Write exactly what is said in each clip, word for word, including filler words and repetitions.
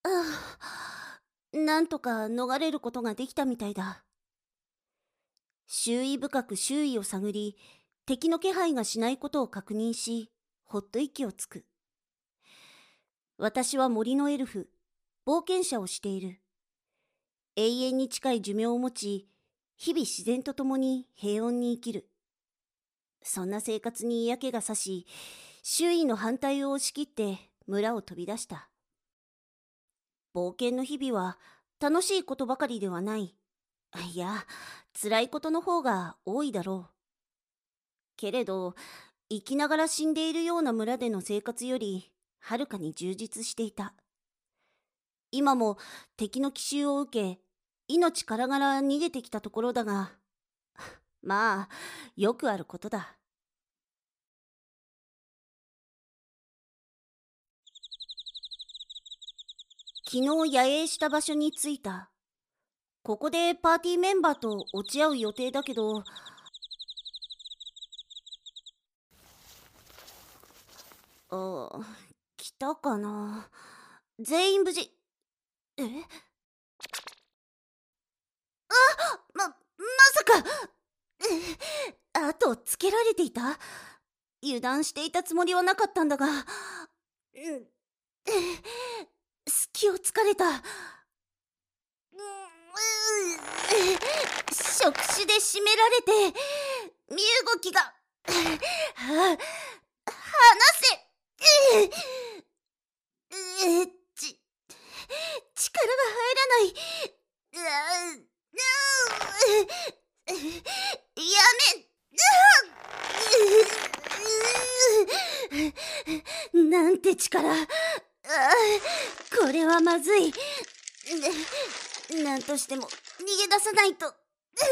ああ、なんとか逃れることができたみたいだ。周囲深く周囲を探り、敵の気配がしないことを確認し、ほっと息をつく。私は森のエルフ、冒険者をしている。永遠に近い寿命を持ち、日々自然と共に平穏に生きる。そんな生活に嫌気がさし、周囲の反対を押し切って村を飛び出した。冒険の日々は楽しいことばかりではない。いや、辛いことの方が多いだろう。けれど、生きながら死んでいるような村での生活より、はるかに充実していた。今も敵の奇襲を受け、命からがら逃げてきたところだが、まあ、よくあることだ。昨日野営した場所に着いた。ここでパーティーメンバーと落ち合う予定だけど、あ、来たかな。全員無事。えま、まさか、え後をつけられていた。油断していたつもりはなかったんだが、うん、隙をつかれた。触手で締められて、身動きが、は離せ。えち、力が入らない。やめ。なんて力。これはまずい。なんとしても逃げ出さないと。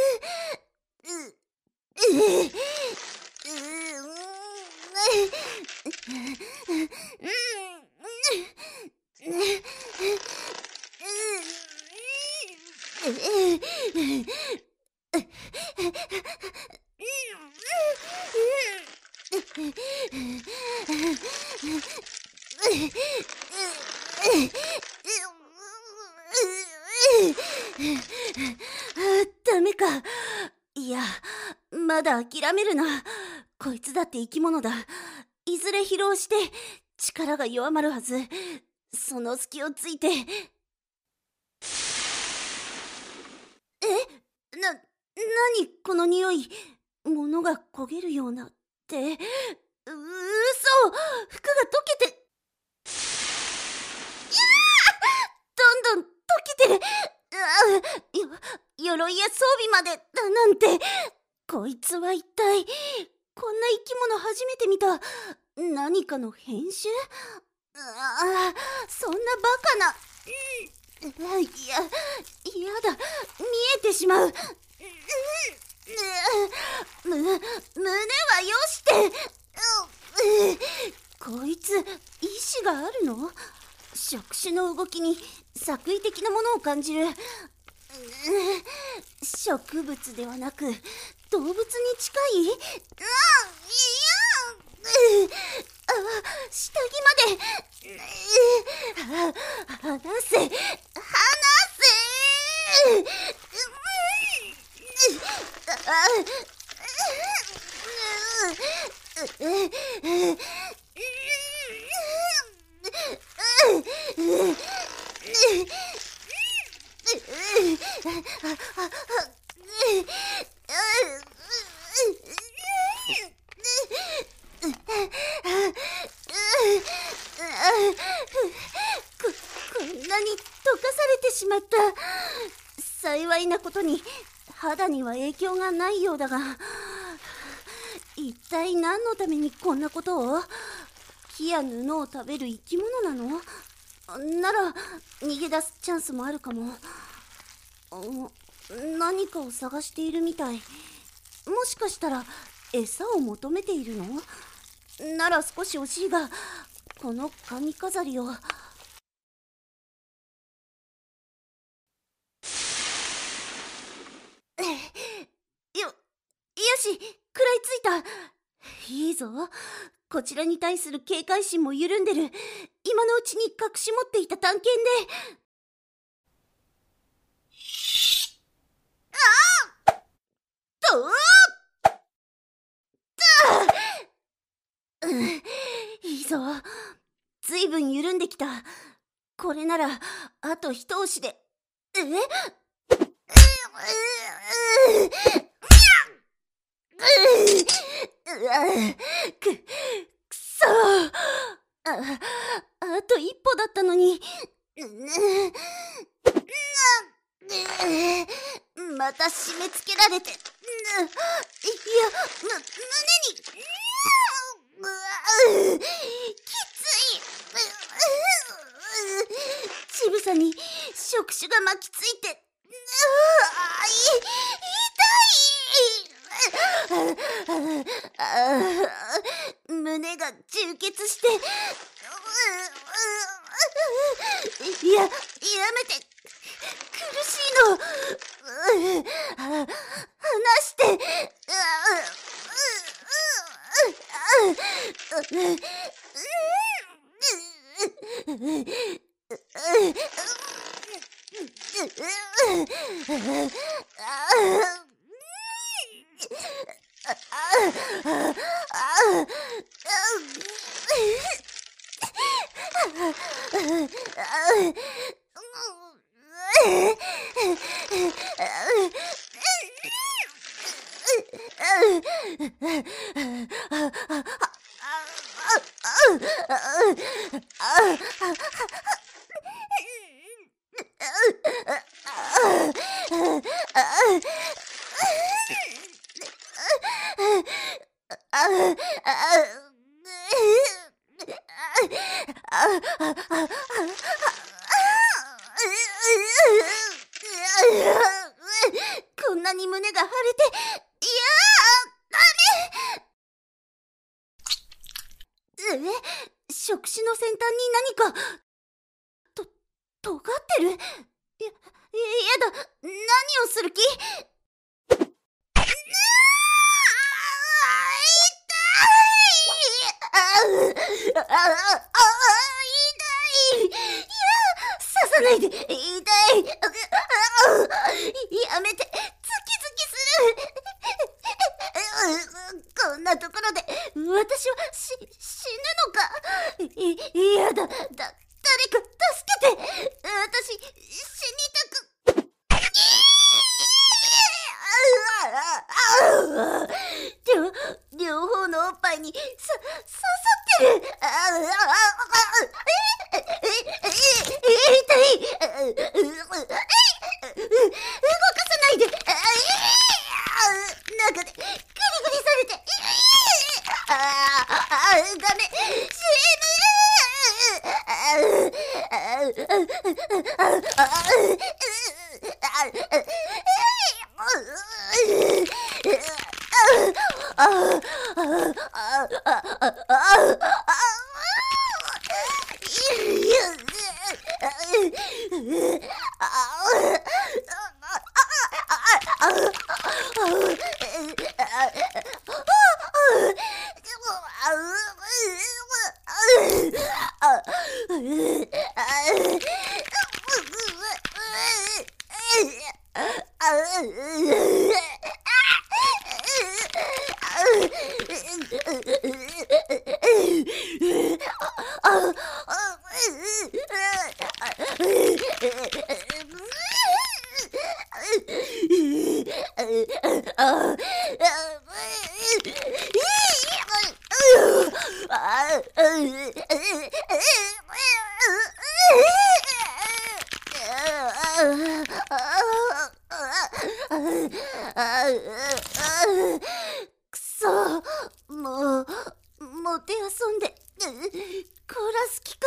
ダメか。いや、まだ諦めるな。こいつだって生き物だ。いずれ疲労して力が弱まるはず。その隙をついて。え、な、なにこの匂い。物が焦げるようなって。う、嘘。服が溶けて。どんどん溶けてる。よ、鎧や装備までだなんて。こいつは一体、こんな生き物初めて見た。何かの変種。ああ、そんなバカな。いや、やだ、見えてしまう。む、胸はよして。こいつ、意志があるの？触手の動きに作為的なものを感じる。植物ではなく動物に近い。うん、いや、あ、下着まで。離せ、離せ。こ、こんなに溶かされてしまった。幸いなことに肌には影響がないようだが、一体何のためにこんなことを？木や布を食べる生き物なの？なら逃げ出すチャンスもあるかも。何かを探しているみたい。もしかしたら餌を求めているの？なら少し惜しいが、この髪飾りを。よ、よし、食らいついた。いいぞ。 こちらに対する警戒心も緩んでる。今のうちに隠し持っていた探検で。ああとう、うん、いいぞ。ずいぶん緩んできた。これならあと一押しで。えうわく、くそー。あ、あと一歩だったのに。また締め付けられて。いや、む、胸に。きつい。乳房に触手が巻きついて。胸が充血して。いや、やめて。苦しいの。離して。こんなに胸が腫れて、いやー、ダメ。え、触手の先端に何か、と、尖ってる？や、やだ、何をする気？ああ、ああ、痛い。いや、刺さないで。痛い。やめて。ズキズキする。こんなところで私はし死ぬのか。い、やだ。だ、誰か助けて。私死にたく。両、両方のおっぱいにさ、刺さってる。ああ、ああ、え、え、え、痛い。動かさないで。中でグリグリされて。ああ、ダメ。シくそ、もう、もてあそんで、こらす気か。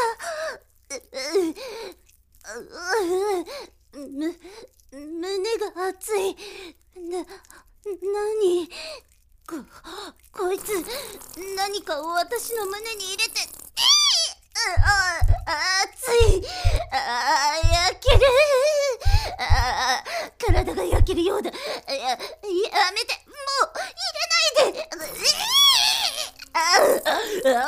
む、胸が熱い。な、なに、こ、こいつ、何かを私の胸に入れて、あ、熱い。あ、焼ける。あ、体が焼けるようだ。や、やめて。もう入れないで。ああ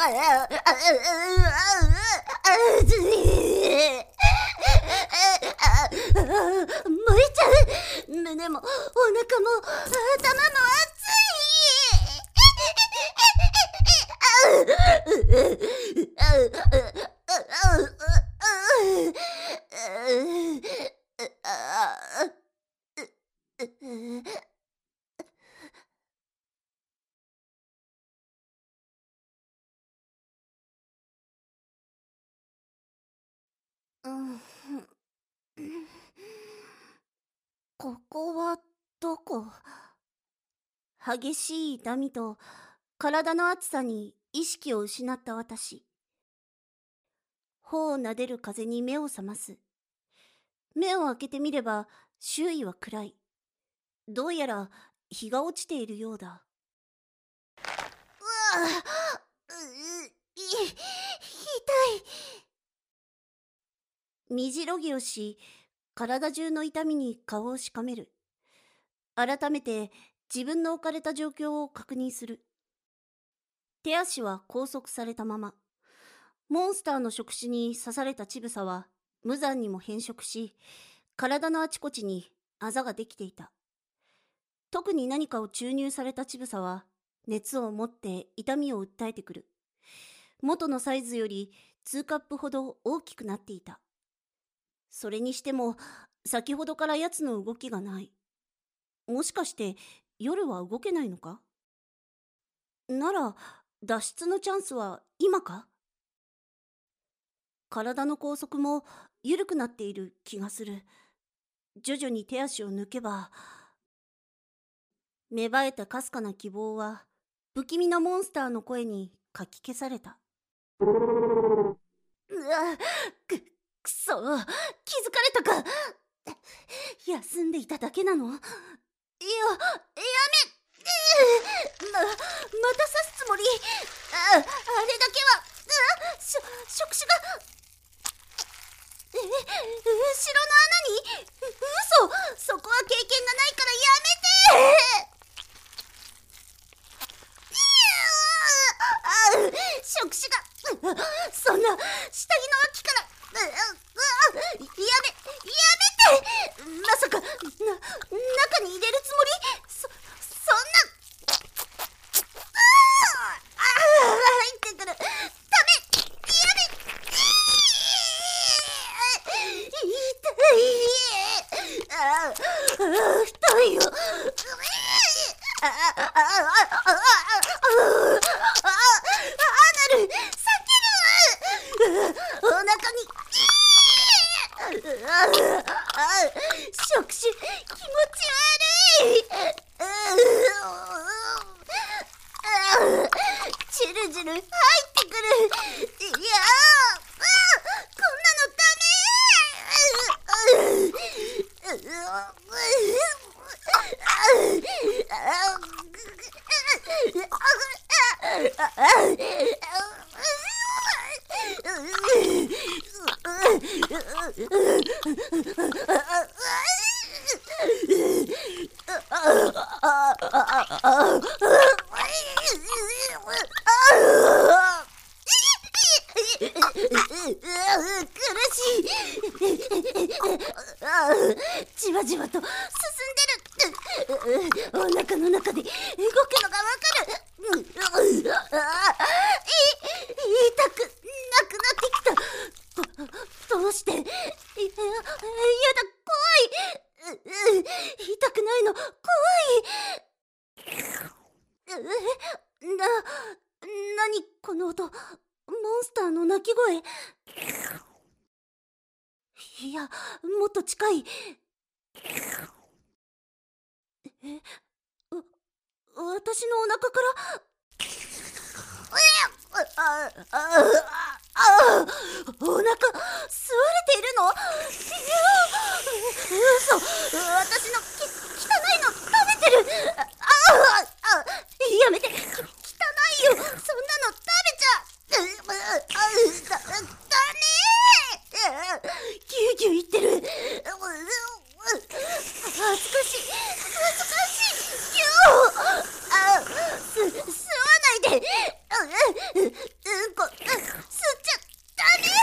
ここはどこ？激しい痛みと体の熱さに意識を失った私。頬を撫でる風に目を覚ます。目を開けてみれば周囲は暗い。どうやら日が落ちているようだ。うわあ、う、い、痛い。みじろぎをし、体中の痛みに顔をしかめる。改めて自分の置かれた状況を確認する。手足は拘束されたまま。モンスターの触手に刺された乳房は無残にも変色し、体のあちこちにあざができていた。特に何かを注入された乳房は熱を持って痛みを訴えてくる。元のサイズよりにカップほど大きくなっていた。それにしても先ほどから奴の動きがない。もしかして夜は動けないのか？なら脱出のチャンスは今か？体の拘束も緩くなっている気がする。徐々に手足を抜けば、芽生えたかすかな希望は不気味なモンスターの声にかき消された。うわ、く、くそ、気づかれたか。休んでいただけなの？いや、やめ、ま、また刺すつもり？あ、あれだけは、あ、しょ、触手が、え、後ろの穴に？嘘！そこは経験がないからやめて！触手が、そんな、下着の脇から、やめ、やめて！まさか、な、中に入れるつもり？そ、そんな、入ってくる。ダメ！やめ！痛い！ああ、太いよ。ああ、ああ、ああ、ああ、アナル、避ける！お腹に、触手、気持ち悪い！チュルジュル入ってくる。いやー、こんなのダ苦しい。じわじわと進んでる。お腹の中で動くのがわかる。い、痛くなくなってきた。ど、どうして？いや、やだ、怖い。痛くないの、怖い。な、なにこの音？モンスターの鳴き声？いや、もっと近い。え、わ、私のお腹から。あ、あ、あ、あ、お腹、吸われているの？いや、嘘、私のき、汚いの食べてる。あ、あ、あ、やめて、き、汚いよ、そんなの食べちゃ。だ、だねー。ギュウギュウ言ってる。恥ずかしい、恥ずかしい。ギュー。あ、す、吸わないで。う、うんこ、吸っちゃったね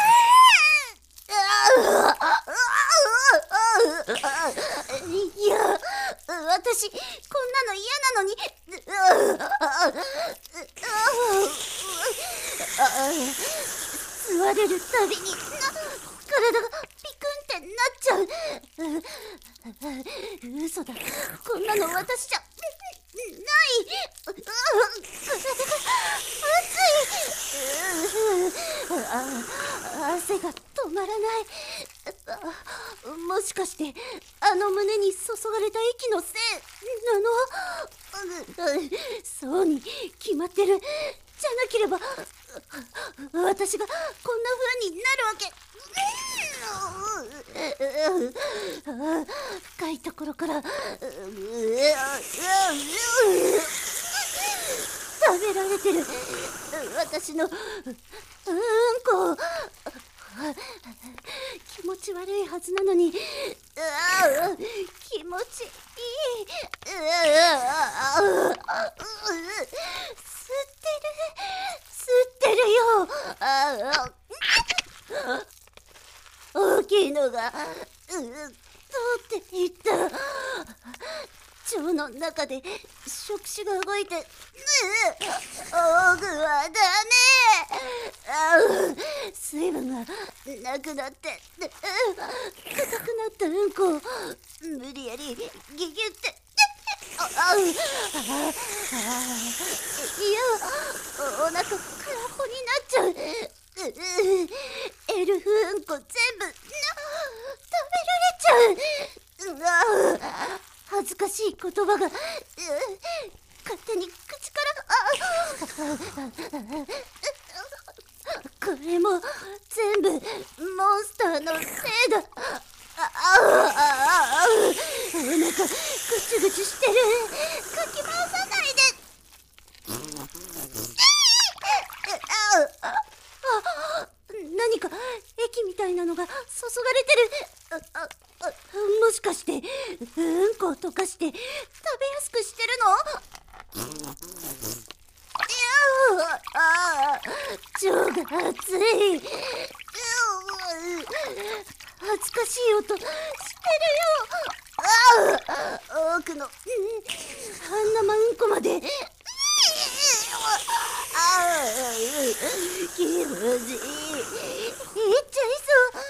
ー。いや、私、こんなの嫌なのに。 われるたびにな体がピクンってなっちゃう。うう嘘だ、こんなの私じゃない。うう体が熱い。ううあ汗が止まらない。あもしかしてあの胸に注がれた息のせいなの？ううそうに決まってる。じゃなければ私がこんな風になるわけ。深いところから食べられてる私のうんこ。気持ち悪いはずなのに、あ気持ちいい。あ吸ってる吸ってるよ。あ大きいのがう通っていった。腸の中で触手が動いて、うオグはダメ。あ水分がなくなって硬くなったうんこを無理やりギュギュってああいやお腹空っぽになっちゃう。うエルフうんこ全部食べられちゃう。うわ恥ずかしい言葉が勝手に口からあこれも全部モンスターのせいだ。あああお腹ぐちゅぐちゅしてる。かき回さないで。ああ何か液みたいなのが注がれてる。ああもしかしてうんこを溶かして食べやすくしてるの？いやあ腸が熱い。恥ずかしい音してるよ。あ奥の半生うんこまで。あ気持ちいい。いっちゃいそう。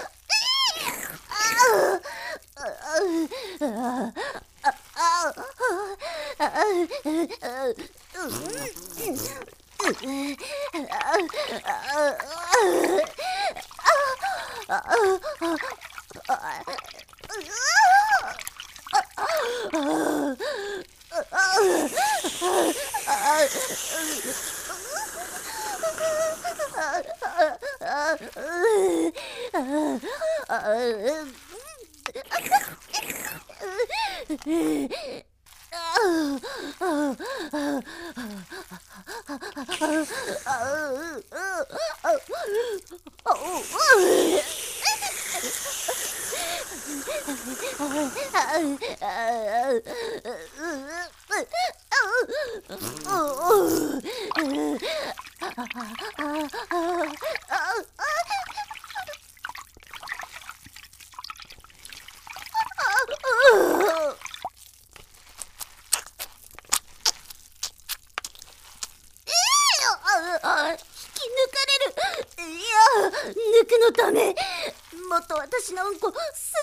あ引き抜かれる。いや抜くのため。もっと私のうんこ吸って。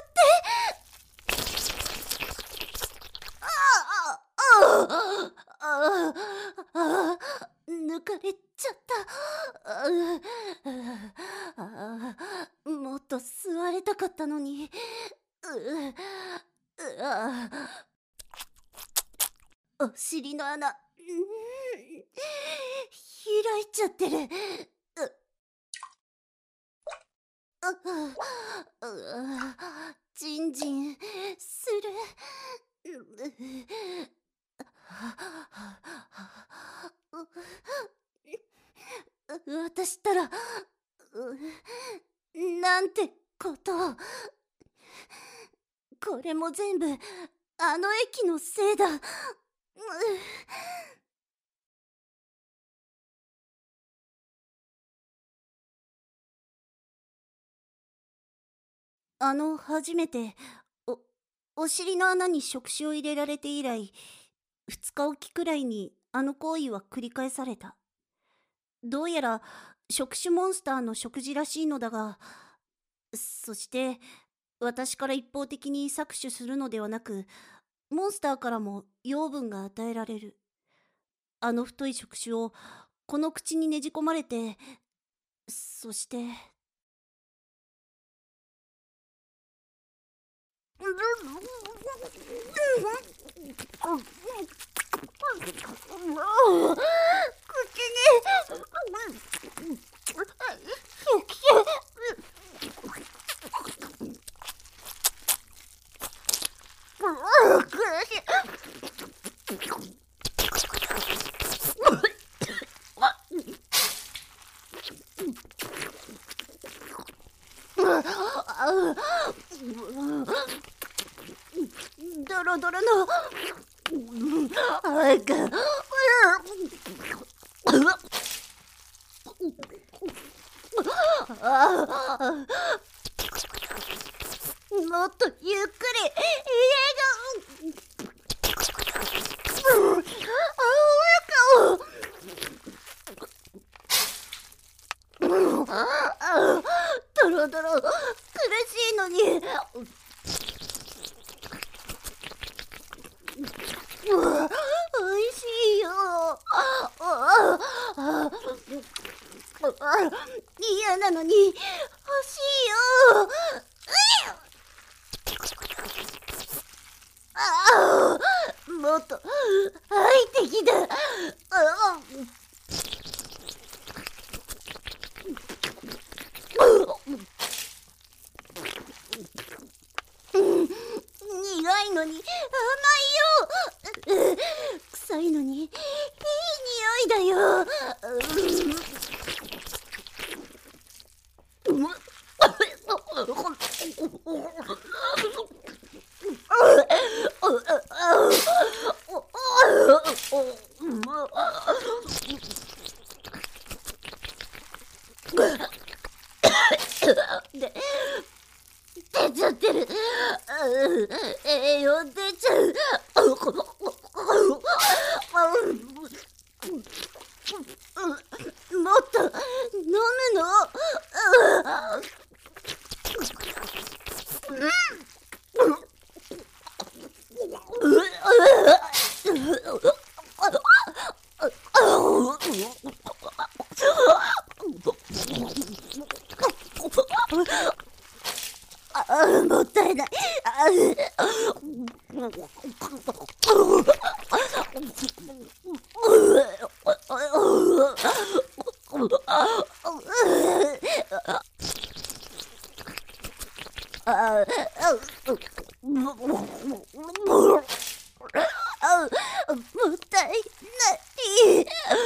あああああ抜かれちゃった。ああもっと吸われたかったのに。ううあお尻の穴、うん、開いちゃってる。うううジンジンする。う私ったらうなんてことを。これも全部あの駅のせいだ。うあの初めておお尻の穴に触手を入れられて以来ふつかおきくらいにあの行為は繰り返された。どうやら触手モンスターの食事らしいのだが、そして私から一方的に搾取するのではなく、モンスターからも養分が与えられる。あの太い触手をこの口にねじ込まれて、そして。ドロドロのあかもっとゆっくり家がドロドロ苦しいのに。おいしいよ。嫌なのに欲しいよ。もっと入ってきた。苦いのに甘いよ。臭いのにいい匂いだよ。で出ちゃってる。栄養出ちゃう。もっと飲むの。もったいない。もったいない。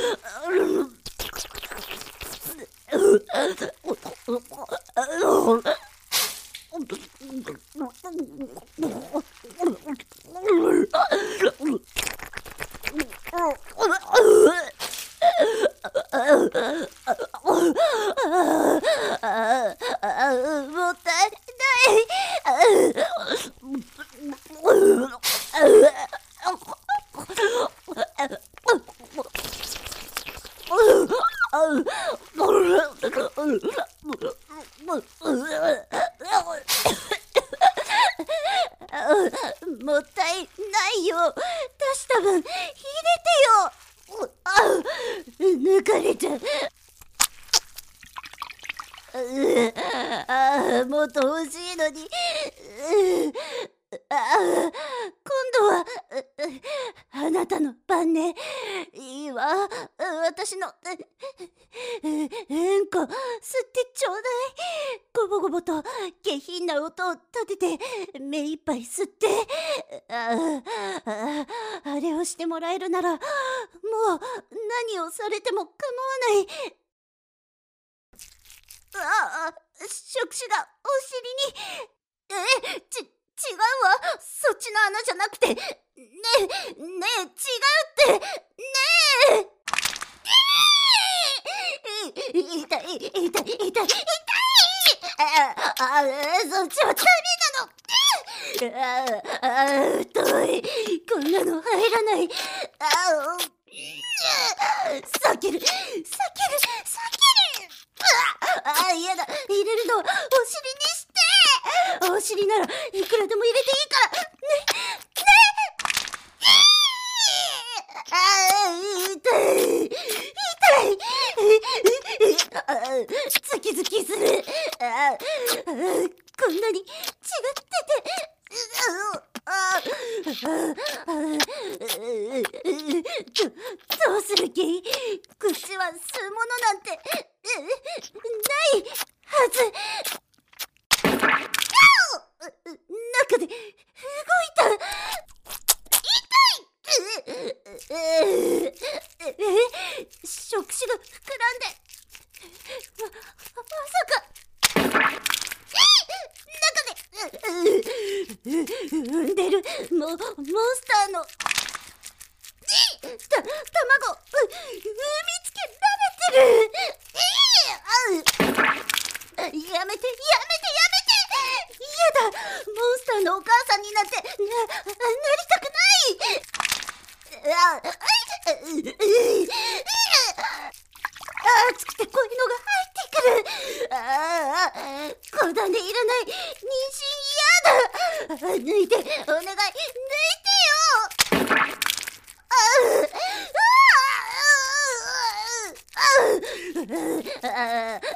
もったいもったいないよ。出した分入れてよ。あ抜かれた。あもっと欲しいのに。あ今度はあなたの番ね。いいわ。私のうんこ吸ってちょうだい。ゴボゴボと下品な音を立てて目いっぱい吸って。あああれをしてもらえるならもう何をされても構わない。ああ触手がお尻に。えち違うわ。そっちの穴じゃなくて。ねえねえ違うってねえ。痛い痛い痛い痛い。ああそっちはダメなの。ああ遠い。こんなの入らない。あ避ける避ける避ける。 尻にして。お尻ならいくらでも入れていいからね。ね。あー、痛い痛い。あー、ズキズキする。あー、こんなに違ってて、あー、ど、どうする気？口は吸うものなんてないはず。中で動いた。え、触手が膨らんで、ま、まさか中で産んでるモ、モンスターのた、卵産みつけられてる。やめてやめてやめて。嫌だ。モンスターのお母さんになんてな、なりたくない。あ、熱くてこういうのが入ってくる。ああ、子種いらない。妊娠嫌だ。抜いて、お願い、抜いてよ。ああ、ああ、ああ、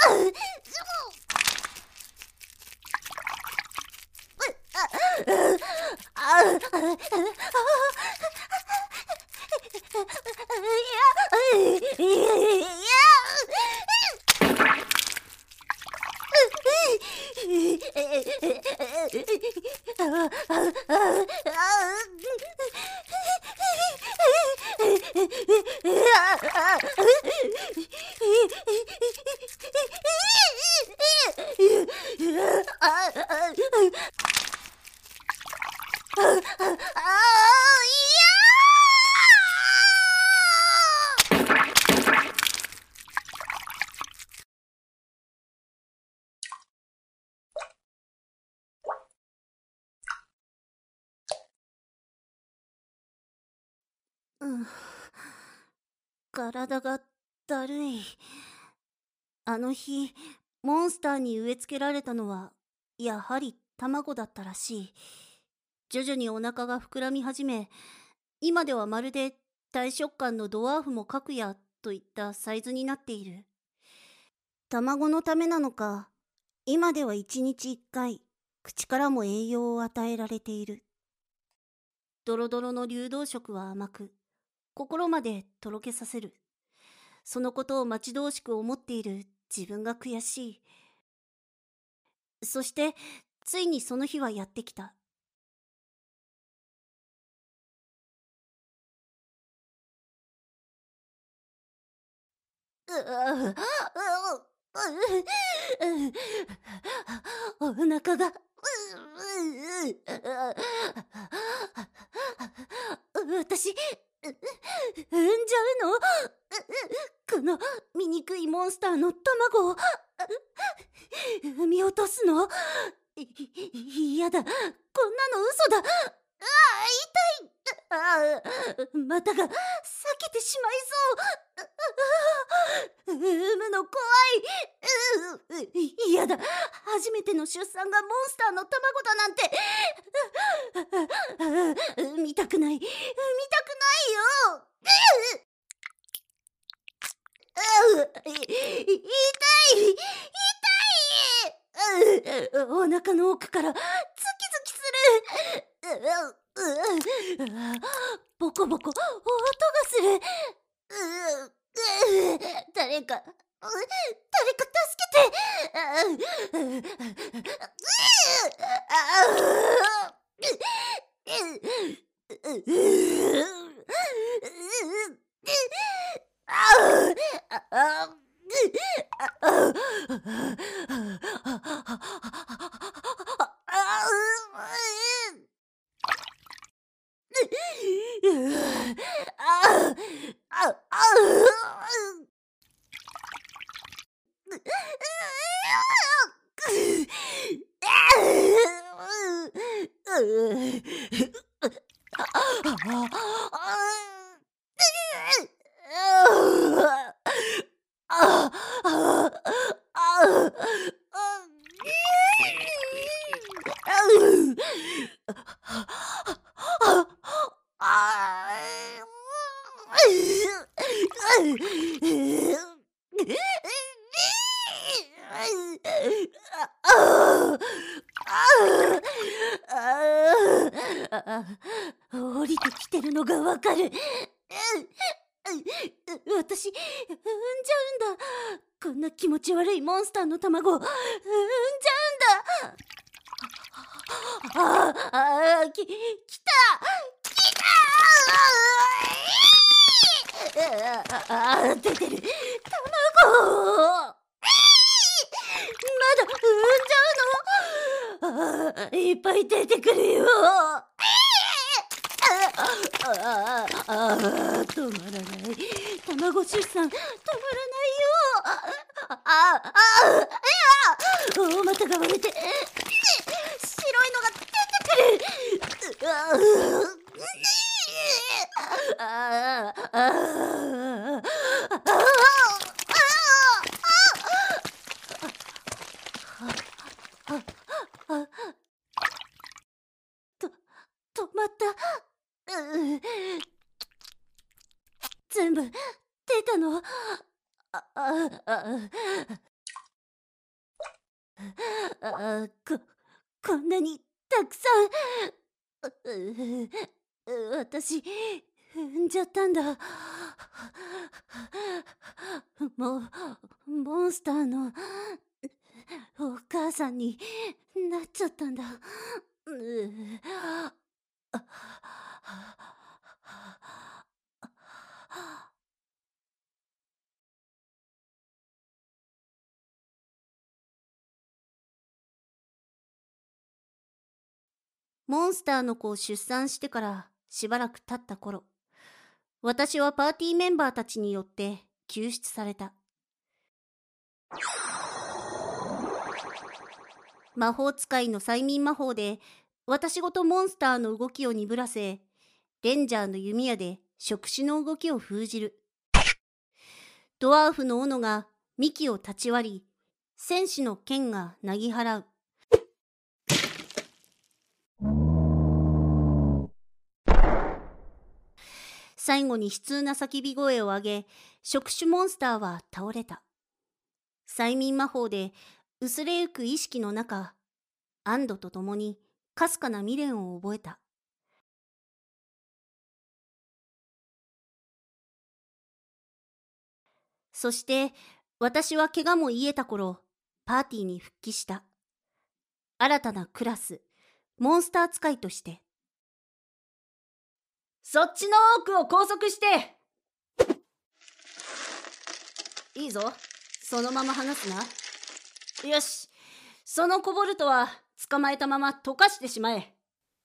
うん、体がだるい。あの日、モンスターに植え付けられたのは、やはり卵だったらしい。徐々にお腹が膨らみ始め、今ではまるで大食感のドワーフも描くやといったサイズになっている。卵のためなのか、今ではいちにちいっかい、口からも栄養を与えられている。ドロドロの流動食は甘く、心までとろけさせる。そのことを待ち遠しく思っている自分が悔しい。そして、ついにその日はやってきた。うううううお腹が、私、産んじゃうの？この醜いモンスターの卵を産み落とすの？い、嫌だ。こんなの嘘だ。ああ、痛い。ああ、股が裂けてしまいそう。産むの怖い。う、嫌だ。初めての出産がモンスターの卵だなんて。見たくない。見たくないよ。い、痛い。痛い。お腹の奥からズキズキする。ボコボコ音がする。誰か、誰か助けて。 ああ降りてきてるのがわかる。私、産んじゃうんだ。こんな気持ち悪いモンスターの卵、産んじゃうんだ。ああ、き、きたきたああ、出てる。卵まだ産んじゃうの？ああ、いっぱい出てくるよ。ああ、ああ、止まらない。卵出産、止まらないよ。ああ、ああ、いや、大股が割れて、白いのが出てくる。ああ、ああ、ああ、と、止まった。う全部出たの。あ、あ、あ、あ、こ、こんなにたくさん。う私、踏んじゃったんだ。もう、モンスターのお母さんになっちゃったんだ。うあモンスターの子を出産してからしばらく経った頃、私はパーティーメンバーたちによって救出された。魔法使いの催眠魔法で私ごとモンスターの動きを鈍らせ、レンジャーの弓矢で触手の動きを封じる。ドワーフの斧が幹を立ち割り、戦士の剣がなぎ払う。最後に悲痛な叫び声を上げ、触手モンスターは倒れた。催眠魔法で薄れゆく意識の中、安堵とともにかすかな未練を覚えた。そして私は怪我も癒えた頃、パーティーに復帰した。新たなクラス、モンスター使いとして。そっちの多くを拘束して。いいぞ、そのまま離すな。よし、そのコボルトは捕まえたまま溶かしてしまえ。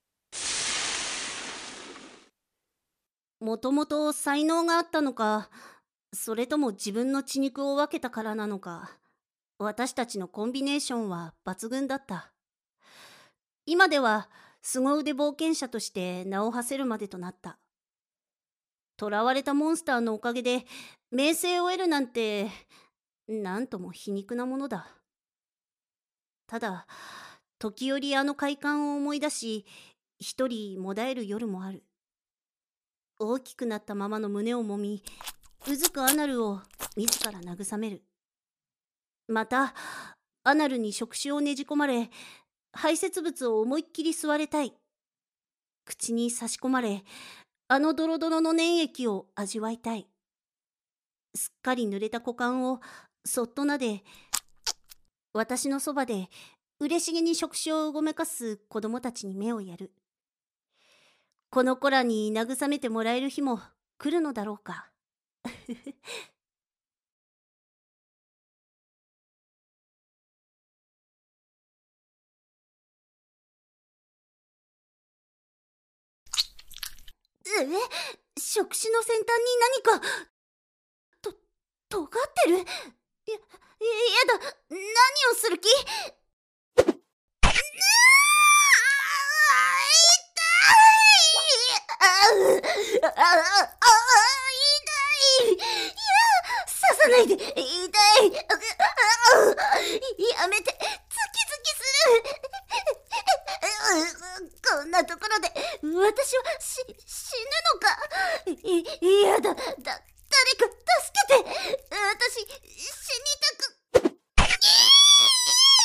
もともと才能があったのか、それとも自分の血肉を分けたからなのか、私たちのコンビネーションは抜群だった。今では凄腕冒険者として名を馳せるまでとなった。囚われたモンスターのおかげで名声を得るなんて、なんとも皮肉なものだ。ただ、時折あの快感を思い出し、一人もだえる夜もある。大きくなったままの胸をもみ、うずくアナルを自ら慰める。また、アナルに触手をねじ込まれ、排泄物を思いっきり吸われたい。口に差し込まれ、あのドロドロの粘液を味わいたい。すっかり濡れた股間をそっと撫で、私のそばで嬉しげに触手をうごめかす子供たちに目をやる。この子らに慰めてもらえる日も来るのだろうか。え、触手の先端に何か、と、尖ってる？や、やだ、何をする気？あああああ痛い。いや、刺さないで。痛い。やめて。ズキズキする。こんなところで私はし死ぬのか。いやだ。だ誰か助けて。私死にたく。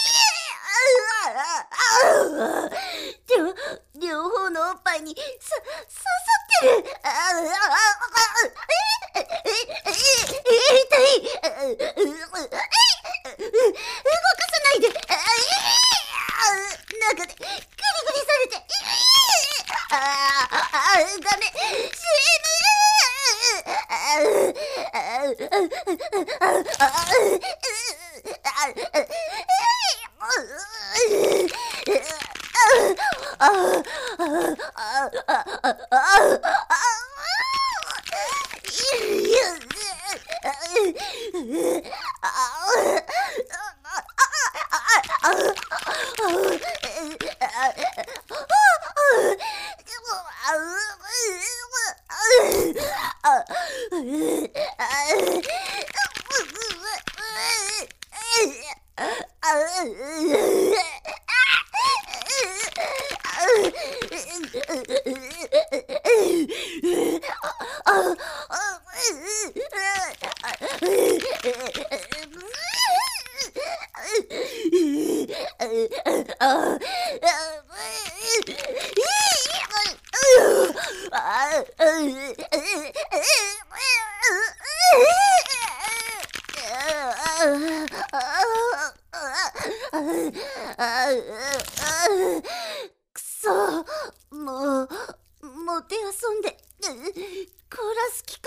くそ、もう、もてあそんで、コーラス機か。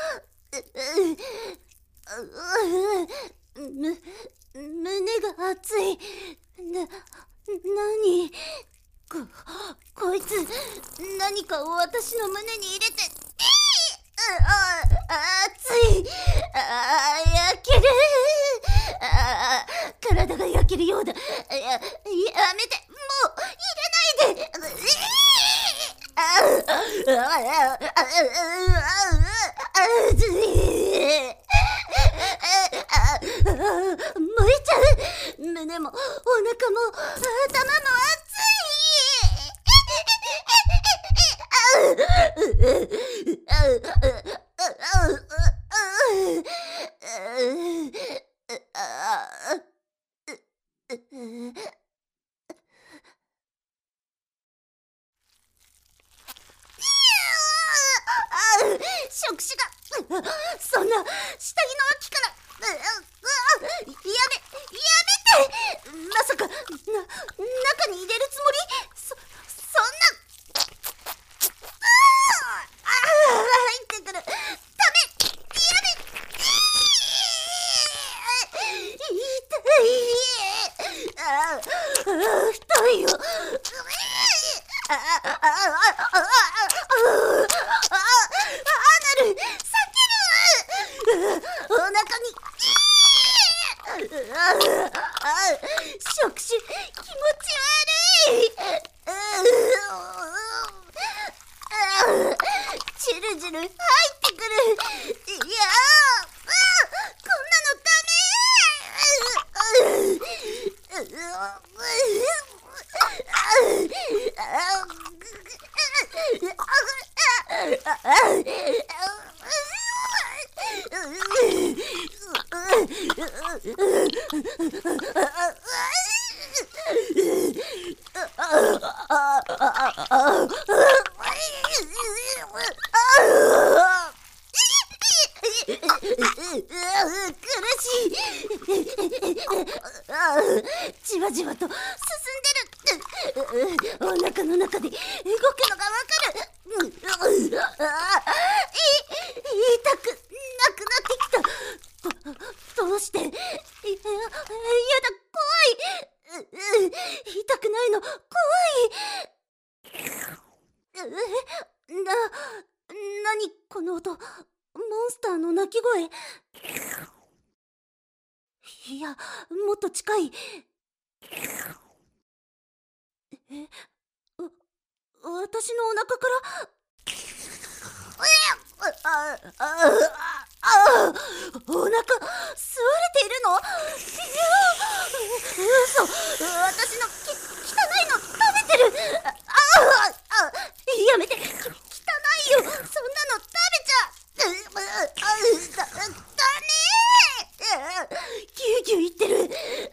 む、胸が熱い。な、なに、こ、こいつ、何かを私の胸に入れて、あ、あ、熱い。あ、焼ける。あ、体が焼けるようだ。や、やめて。もう、入れないで。あ、あ、あ、あ、熱い。燃えちゃう。胸もお腹も頭も熱い。触手が、そんな下着の脇から、やめ、やめて。まさかな、中に入れるつもり？そ、そんな。ああ、入ってくる。ダメ、やめ。痛い。ああ、太いよ。ああ、ああ、ああ、ああ、お腹に触手気持ち悪い。チルジル入ってくる。いやこんなのダメ。苦しい。じわじわと進んでる。お腹の中で動くのがわかる。痛くなくなってきた。ど、どうして？や、やだ、怖い。痛くないの、怖い。な、なにこの音。モンスターの鳴き声。いや、もっと近い。え、わ、私のお腹から。あ、あ、あ、あ、お腹、吸われているの？いや、嘘、私のき、汚いの食べてる。あ、あ、やめて、き、汚いよ、そんなの食べちゃ。だ、だねー。ギュウギュウ言ってる。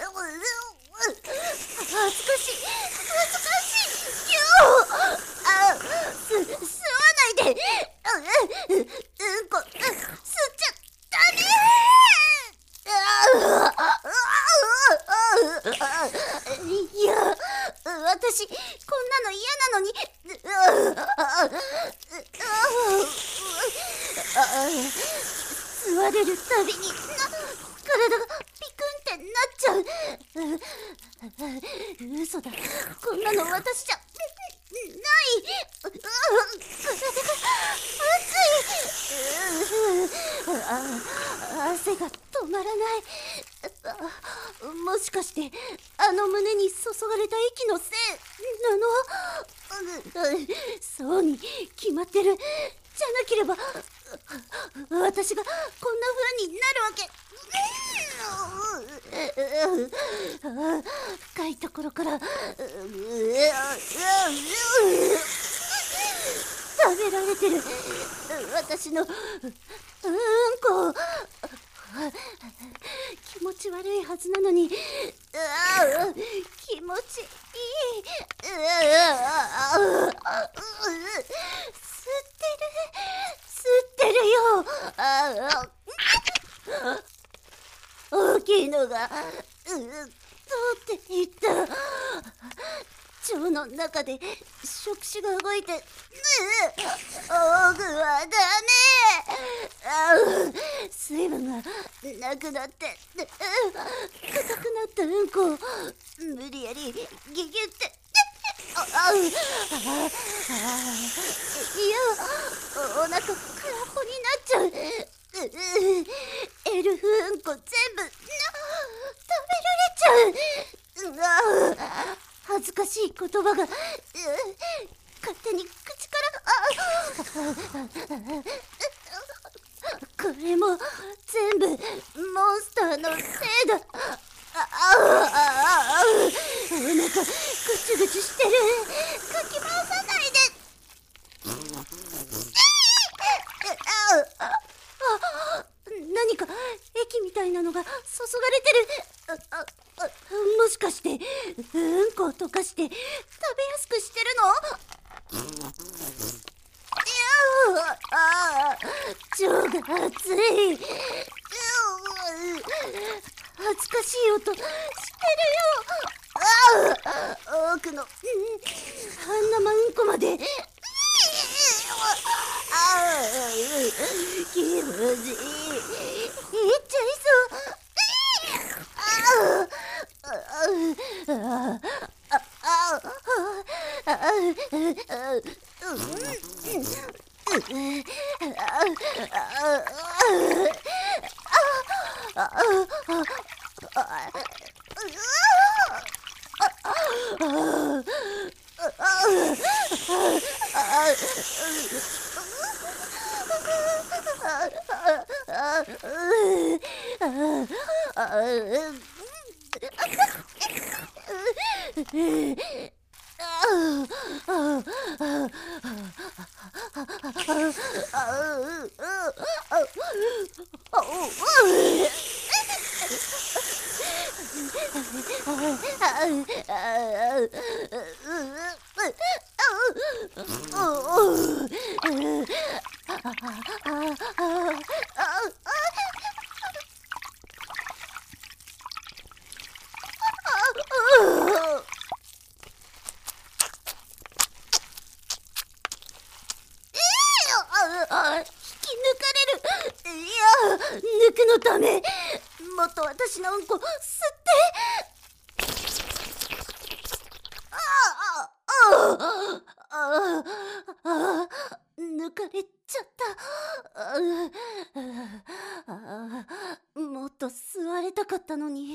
恥ずかしい、恥ずかしい。ギュウ、あ、す、吸わないで。う、うんこ、吸っちゃダメー。いや、私こんなの嫌なのに。吸われるたびに体がピクンってなっちゃう。嘘だ、こんなの私じゃうあ汗が止まらない。あもしかしてあの胸に注がれた息のせいなの？ううそうに決まってる。じゃなければ私がこんな風になるわけ。深いところから食べられてる私のうんこ。気持ち悪いはずなのに気持ちいい。吸ってる吸ってるよ。大きいのが通っていった。腸の中で触手が動いて、奥はダメ。水分がなくなって硬くなったうんこを無理やりギュギュってああいやお腹空っぽになっちゃう。エルフうんこ全部食べられちゃう。恥ずかしい言葉が勝手に口からこれも全部モンスターのせいだ。ああお腹ぐちゅぐちゅしてる。かき回さないで。何か液みたいなのが注がれてる。あああもしかしてうんこを溶かして食べやすくしてるの？いやあ腸が熱い。恥ずかしい音してるよ。あ奥の半生うんこまで気持ちいい。いっちゃいそう。抜くのダメ。もっと私のうんこ吸って。あああああ抜かれちゃった。あもっと吸われたかったのに。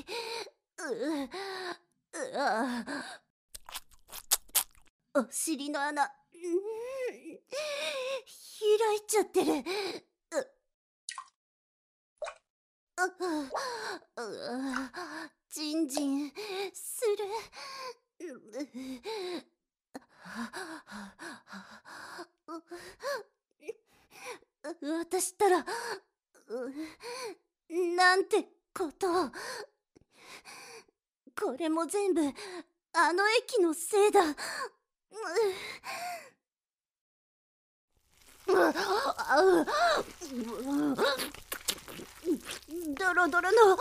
うあお尻の穴開いちゃってる。ジンジンする。私ったらなんてことを。これも全部あの駅のせいだ。ドロドロの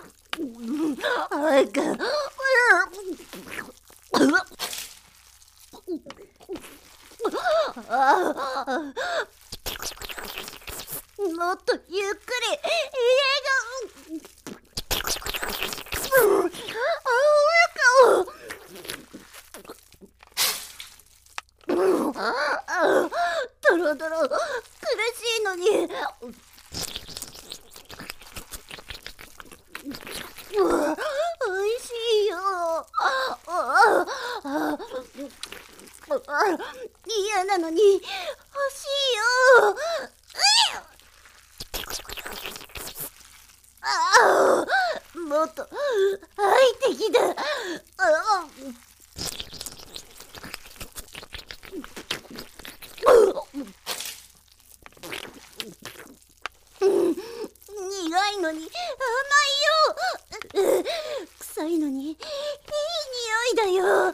あがもっとゆっくり家があ嫌なのに欲しいよ。ああ、もっと快適だ。あ苦いのに甘いよ。臭いのにいい匂いだよ。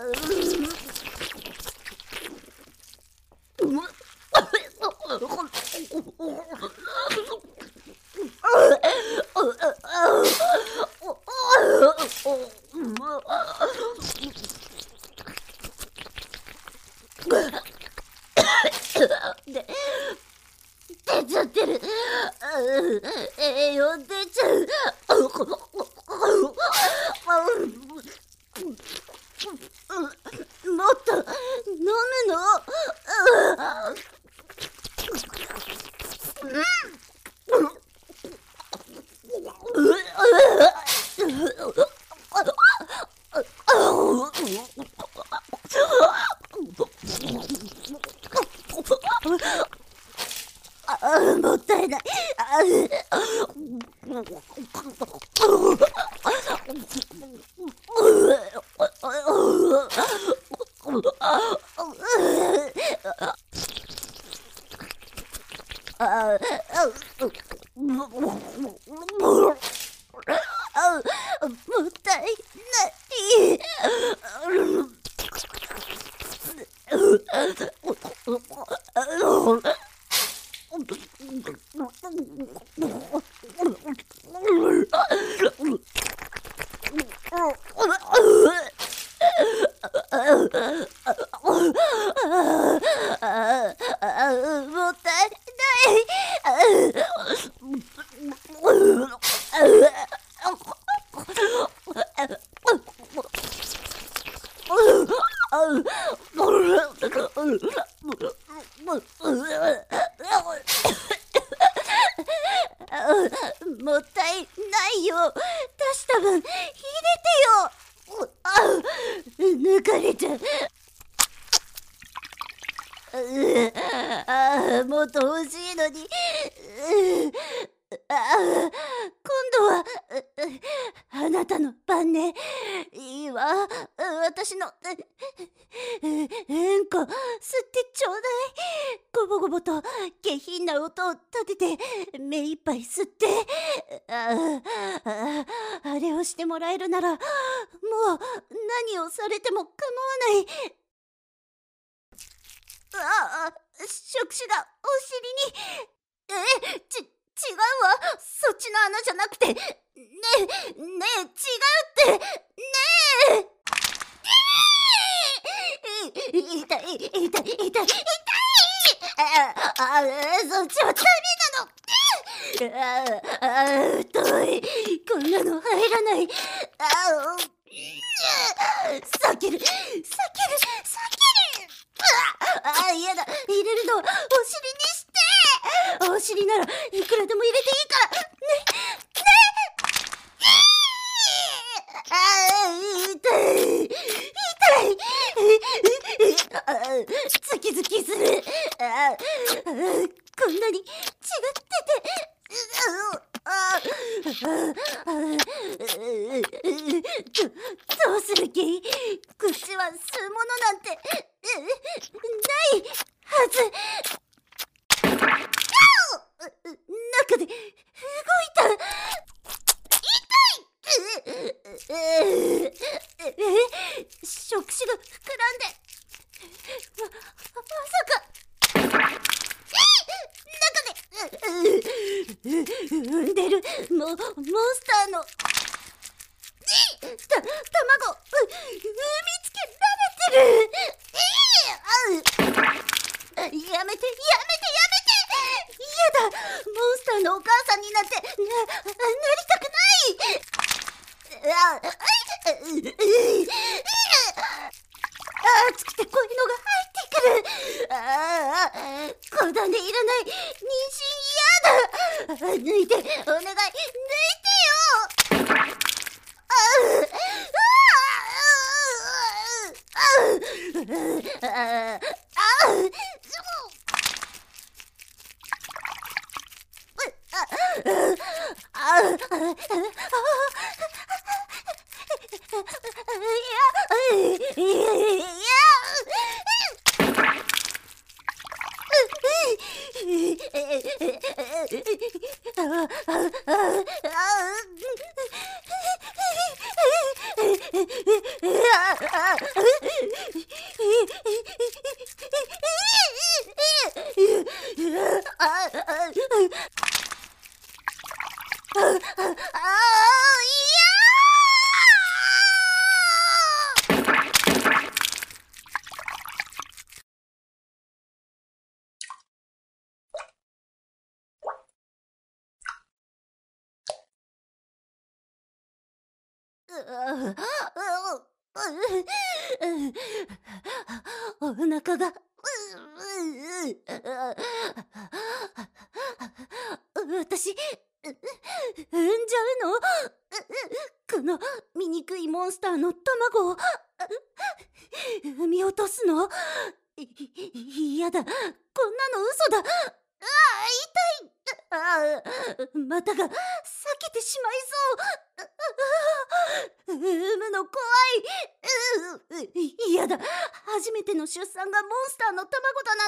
で出ちゃってる。栄養出ちゃう。もっと飲むの。あ、もったいない。もったいない。もったいもったいないよ。出した分入れてよ。あ、抜かれちゃう。ああ、もっと欲しいのに。ああ、今度はあなたの番ね。いいわ。私のうんこ吸ってちょうだい。ゴボゴボと下品な音を立てて目いっぱい吸って。ああ、あれをしてもらえるならもう何をされても構わない。ああ、触手がお尻に。え、ち、違うわ。そっちの穴じゃなくて。ねえ、ねえ、違うって。ねえ。痛い、痛い、痛い、痛い。ああ、そっちはダメなの。ああ、遠い。こんなの入らない。ああ、避ける、避ける、避ける。ああ、嫌だ。入れるのはお尻にして。お尻ならいくらでも入れていいから。ね、ね。ああ、痛い。痛い。ああ、ズキズキする。ああ、こんなに違ってて。ああ、どうする気？口は吸うものなんてないはず。中で動いた。痛い。触手が膨らんで、ま、まさか中で産んでるモ、モンスターのた、卵産みつけられてる。やめて、やめて、やめて。嫌だ。モンスターのお母さんになんてな、なりたくない。あ、熱くてこういうのが入ってくる。ああ、子種いらない。妊娠嫌だ。抜いて、お願い、抜いてよ。ああ、ああ、 いや、いや、いや、あああお腹が私産んじゃうの？この醜いモンスターの卵を産み落とすの？いいやだ、こんなの嘘だ。ああ、痛い。ああ、股が裂けてしまいそう。産むの怖い。ういやだ、初めての出産がモンスターの卵だ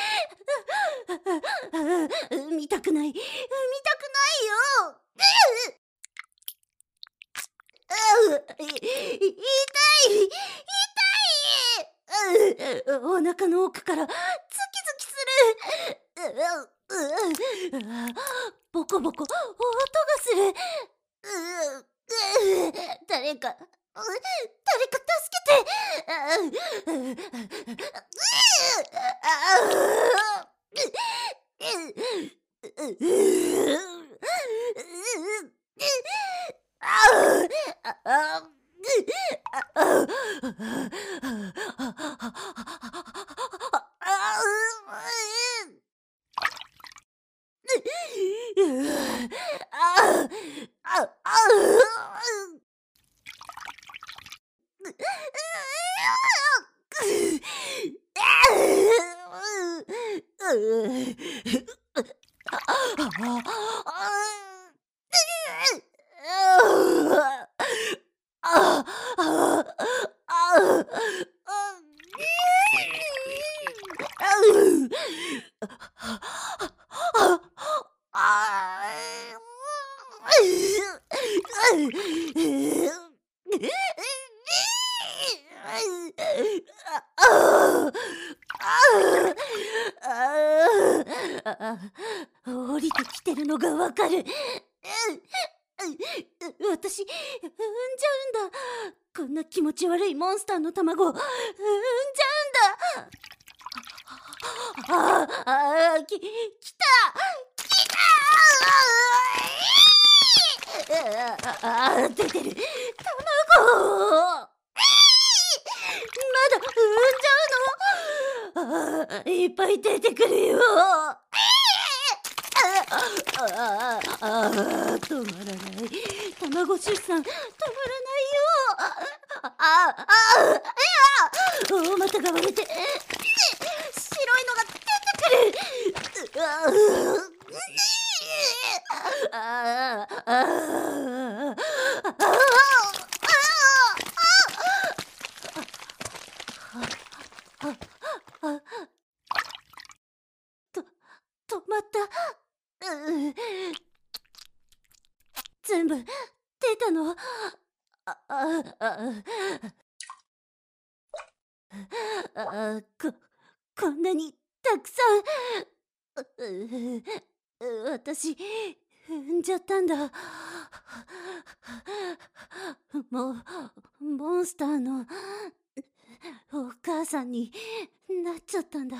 なんて。見たくない、見たくないよ。い痛い、痛い。お腹の奥からズキズキする。ボコボコ音がする。誰か、誰か助け降りてきてるのがわかる。私、産んじゃうんだ。こんな気持ち悪いモンスターの卵、産んじゃうんだ。ああ、き、来た来たああ、出てる。卵まだ産んじゃうの？ああ、いっぱい出てくるよ。ああ、ああ、止まらない。卵出産、止まらないよ。ああ、ああ、いや、お股が割れて、白いのが出てくる。ああ、ああ、と、止まった。全部出たの？あ、あ、あ、あ、こ、こんなにたくさん。私、産んじゃったんだ。もう、モンスターのお母さんになっちゃったんだ。